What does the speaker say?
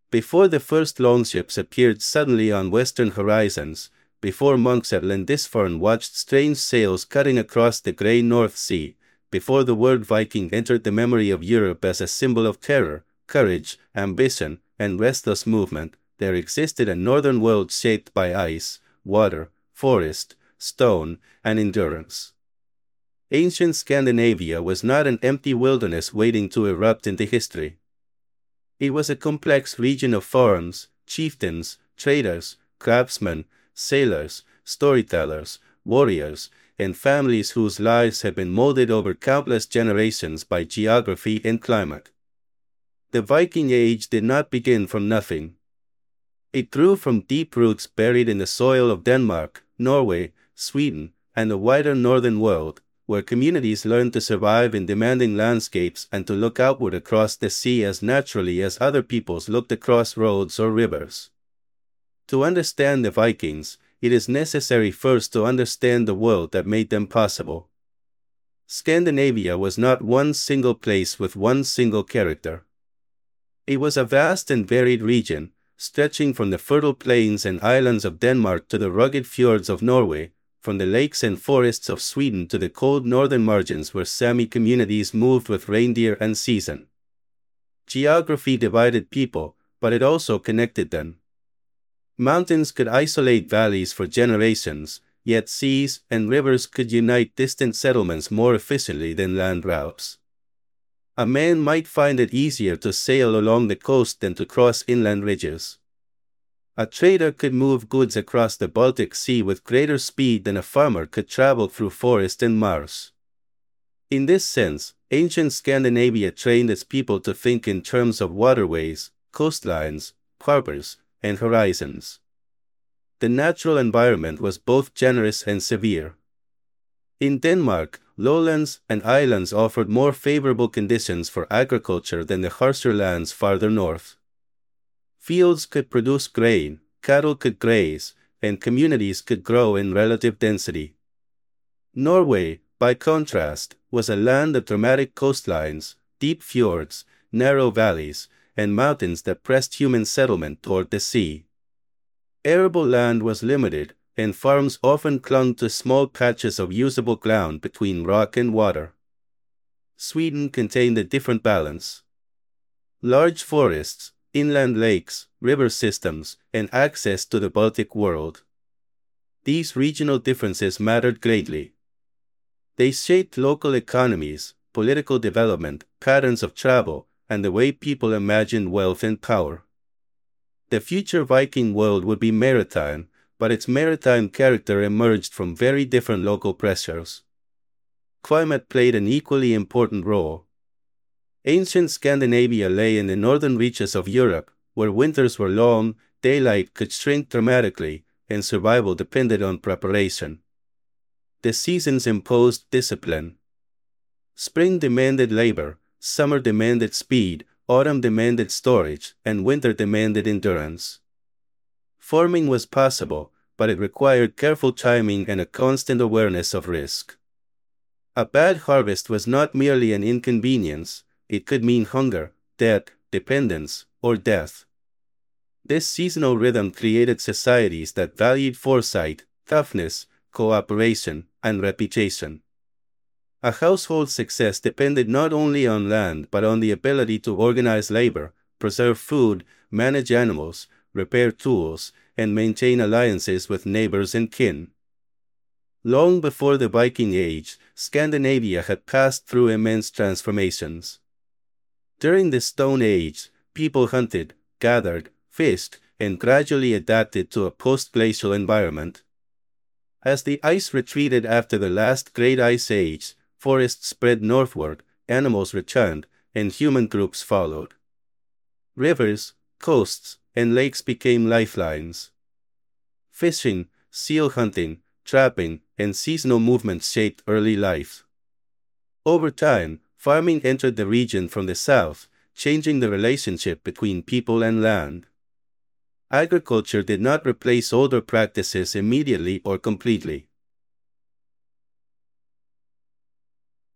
Before the first longships appeared suddenly on western horizons, before monks at Lindisfarne watched strange sails cutting across the grey North Sea, before the word Viking entered the memory of Europe as a symbol of terror, courage, ambition, and restless movement, there existed a northern world shaped by ice, water, forest, stone, and endurance. Ancient Scandinavia was not an empty wilderness waiting to erupt into history. It was a complex region of farms, chieftains, traders, craftsmen, sailors, storytellers, warriors, and families whose lives had been molded over countless generations by geography and climate. The Viking Age did not begin from nothing. It grew from deep roots buried in the soil of Denmark, Norway, Sweden, and the wider northern world, where communities learned to survive in demanding landscapes and to look outward across the sea as naturally as other peoples looked across roads or rivers. To understand the Vikings, it is necessary first to understand the world that made them possible. Scandinavia was not one single place with one single character. It was a vast and varied region, stretching from the fertile plains and islands of Denmark to the rugged fjords of Norway, from the lakes and forests of Sweden to the cold northern margins where Sami communities moved with reindeer and season. Geography divided people, but it also connected them. Mountains could isolate valleys for generations, yet seas and rivers could unite distant settlements more efficiently than land routes. A man might find it easier to sail along the coast than to cross inland ridges. A trader could move goods across the Baltic Sea with greater speed than a farmer could travel through forest and marsh. In this sense, ancient Scandinavia trained its people to think in terms of waterways, coastlines, harbors, and horizons. The natural environment was both generous and severe. In Denmark, lowlands and islands offered more favorable conditions for agriculture than the harsher lands farther north. Fields could produce grain, cattle could graze, and communities could grow in relative density. Norway, by contrast, was a land of dramatic coastlines, deep fjords, narrow valleys, and mountains that pressed human settlement toward the sea. Arable land was limited, and farms often clung to small patches of usable ground between rock and water. Sweden contained a different balance. Large forests, inland lakes, river systems, and access to the Baltic world. These regional differences mattered greatly. They shaped local economies, political development, patterns of travel, and the way people imagined wealth and power. The future Viking world would be maritime, but its maritime character emerged from very different local pressures. Climate played an equally important role. Ancient Scandinavia lay in the northern reaches of Europe, where winters were long, daylight could shrink dramatically, and survival depended on preparation. The seasons imposed discipline. Spring demanded labor, summer demanded speed, autumn demanded storage, and winter demanded endurance. Farming was possible, but it required careful timing and a constant awareness of risk. A bad harvest was not merely an inconvenience, it could mean hunger, debt, dependence, or death. This seasonal rhythm created societies that valued foresight, toughness, cooperation, and reputation. A household's success depended not only on land but on the ability to organize labor, preserve food, manage animals, repair tools, and maintain alliances with neighbors and kin. Long before the Viking Age, Scandinavia had passed through immense transformations. During the Stone Age, people hunted, gathered, fished, and gradually adapted to a post-glacial environment. As the ice retreated after the last Great Ice Age, forests spread northward, animals returned, and human groups followed. Rivers, coasts, and lakes became lifelines. Fishing, seal hunting, trapping, and seasonal movements shaped early life. Over time, farming entered the region from the south, changing the relationship between people and land. Agriculture did not replace older practices immediately or completely.